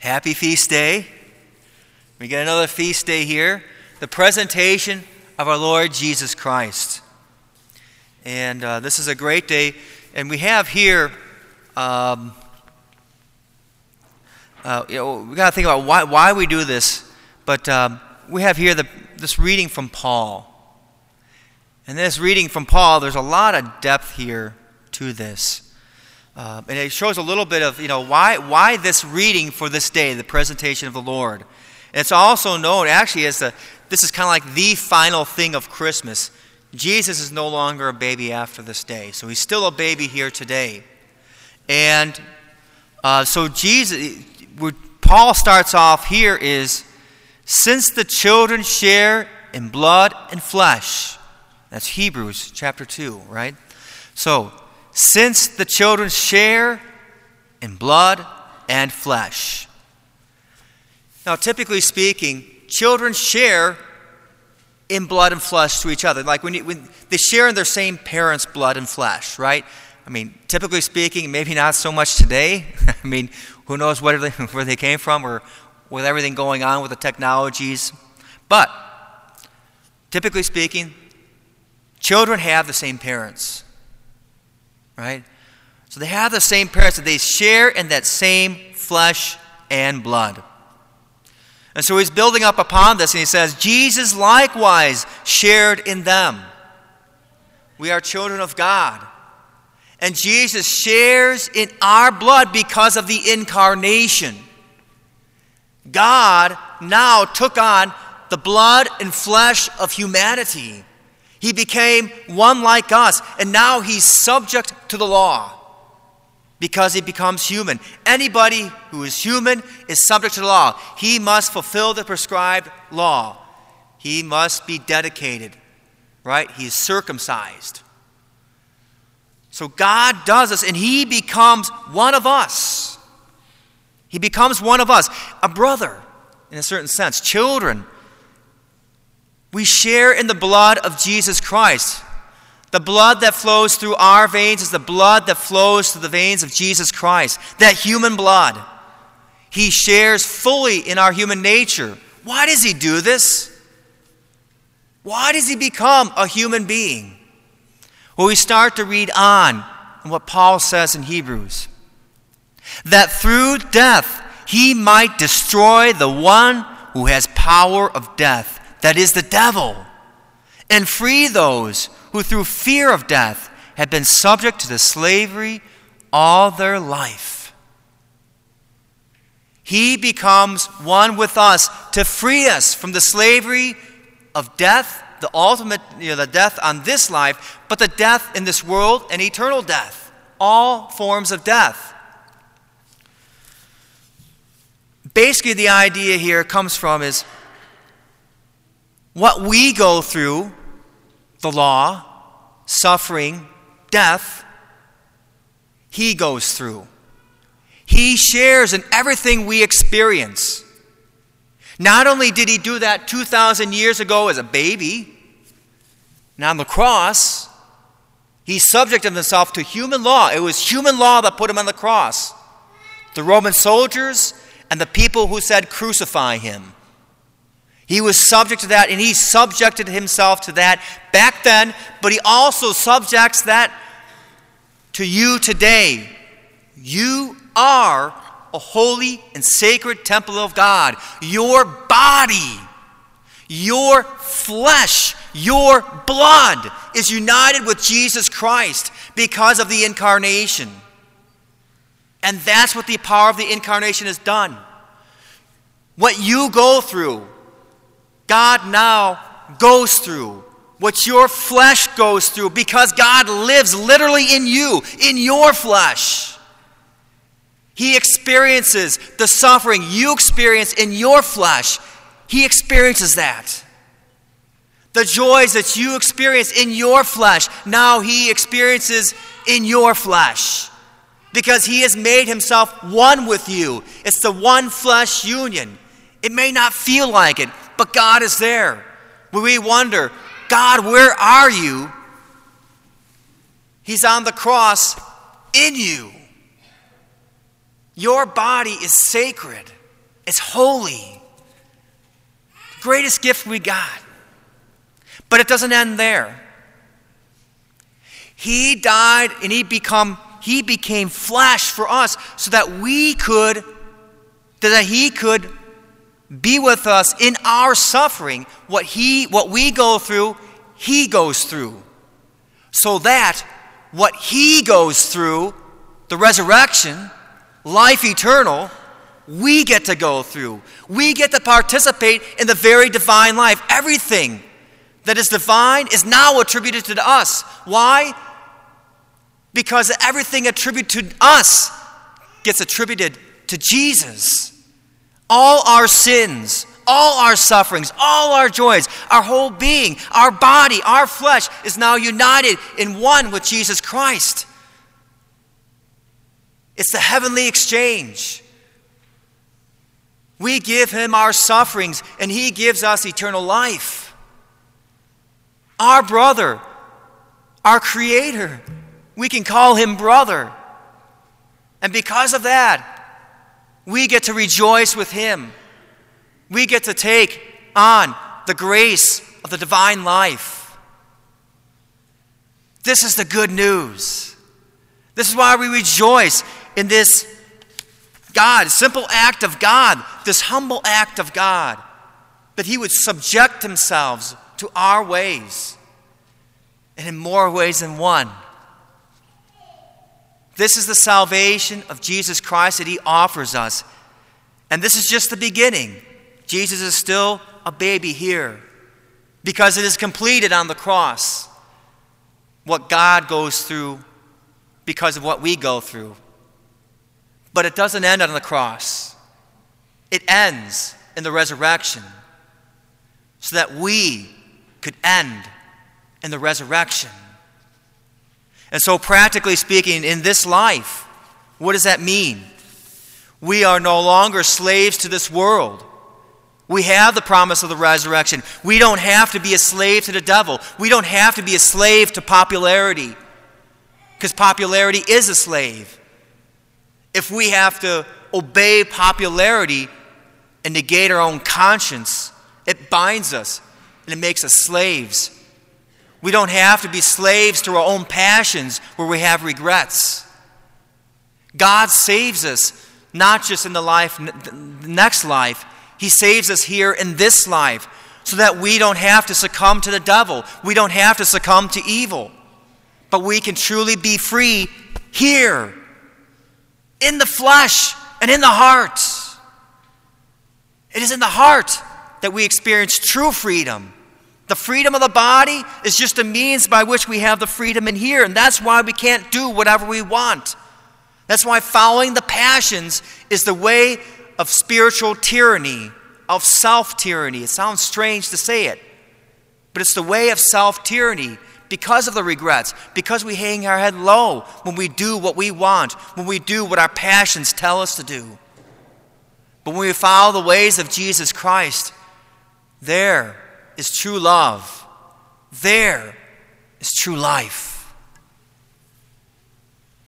Happy feast day. We get another feast day here, the presentation of our Lord Jesus Christ. And this is a great day. And we have here, we got to think about why we do this. But we have here this reading from Paul. And this reading from Paul, there's a lot of depth here to this. And it shows a little bit of, why this reading for this day, the presentation of the Lord. And it's also known actually as this is kind of like the final thing of Christmas. Jesus is no longer a baby after this day. So he's still a baby here today. And so Paul starts off here is, since the children share in blood and flesh. That's Hebrews chapter 2, right? So, since the children share in blood and flesh. Now, typically speaking, children share in blood and flesh to each other. Like when they share in their same parents' blood and flesh, right? I mean, typically speaking, maybe not so much today. I mean, who knows where they came from or with everything going on with the technologies. But, typically speaking, children have the same parents. Right? So they have the same parents, that they share in that same flesh and blood. And so he's building up upon this, and he says, Jesus likewise shared in them. We are children of God. And Jesus shares in our blood because of the incarnation. God now took on the blood and flesh of humanity. He became one like us, and now he's subject to the law because he becomes human. Anybody who is human is subject to the law. He must fulfill the prescribed law. He must be dedicated, right? He is circumcised. So God does this, and he becomes one of us. He becomes one of us, a brother in a certain sense, children. We share in the blood of Jesus Christ. The blood that flows through our veins is the blood that flows through the veins of Jesus Christ. That human blood. He shares fully in our human nature. Why does he do this? Why does he become a human being? Well, we start to read on in what Paul says in Hebrews. That through death he might destroy the one who has power of death. That is the devil, and free those who through fear of death have been subject to the slavery all their life. He becomes one with us to free us from the slavery of death, the ultimate, the death on this life, but the death in this world and eternal death, all forms of death. Basically, the idea here comes from is what we go through, the law, suffering, death, he goes through. He shares in everything we experience. Not only did he do that 2,000 years ago as a baby, and on the cross, he subjected himself to human law. It was human law that put him on the cross. The Roman soldiers and the people who said, crucify him. He was subject to that, and he subjected himself to that back then, but he also subjects that to you today. You are a holy and sacred temple of God. Your body, your flesh, your blood is united with Jesus Christ because of the incarnation. And that's what the power of the incarnation has done. What you go through, God now goes through. What your flesh goes through, because God lives literally in you, in your flesh. He experiences the suffering you experience in your flesh. He experiences that. The joys that you experience in your flesh, now he experiences in your flesh. Because he has made himself one with you. It's the one flesh union. It may not feel like it, but God is there. When we wonder, God, where are you? He's on the cross in you. Your body is sacred. It's holy. The greatest gift we got. But it doesn't end there. He died and he became flesh for us so that he could be with us in our suffering. What we go through, he goes through. So that what he goes through, the resurrection, life eternal, we get to go through. We get to participate in the very divine life. Everything that is divine is now attributed to us. Why? Because everything attributed to us gets attributed to Jesus. All our sins, all our sufferings, all our joys, our whole being, our body, our flesh is now united in one with Jesus Christ. It's the heavenly exchange. We give him our sufferings and he gives us eternal life. Our brother, our Creator, we can call him brother. And because of that, we get to rejoice with him. We get to take on the grace of the divine life. This is the good news. This is why we rejoice in this simple act of God, this humble act of God, that he would subject himself to our ways, and in more ways than one. This is the salvation of Jesus Christ that he offers us. And this is just the beginning. Jesus is still a baby here because it is completed on the cross. What God goes through because of what we go through. But it doesn't end on the cross. It ends in the resurrection so that we could end in the resurrection. And so practically speaking, in this life, what does that mean? We are no longer slaves to this world. We have the promise of the resurrection. We don't have to be a slave to the devil. We don't have to be a slave to popularity, because popularity is a slave. If we have to obey popularity and negate our own conscience, it binds us and it makes us slaves. We don't have to be slaves to our own passions where we have regrets. God saves us not just in the next life. He saves us here in this life so that we don't have to succumb to the devil. We don't have to succumb to evil. But we can truly be free here, in the flesh and in the heart. It is in the heart that we experience true freedom. The freedom of the body is just a means by which we have the freedom in here. And that's why we can't do whatever we want. That's why following the passions is the way of spiritual tyranny, of self-tyranny. It sounds strange to say it, but it's the way of self-tyranny because of the regrets, because we hang our head low when we do what we want, when we do what our passions tell us to do. But when we follow the ways of Jesus Christ, there is true love. There is true life.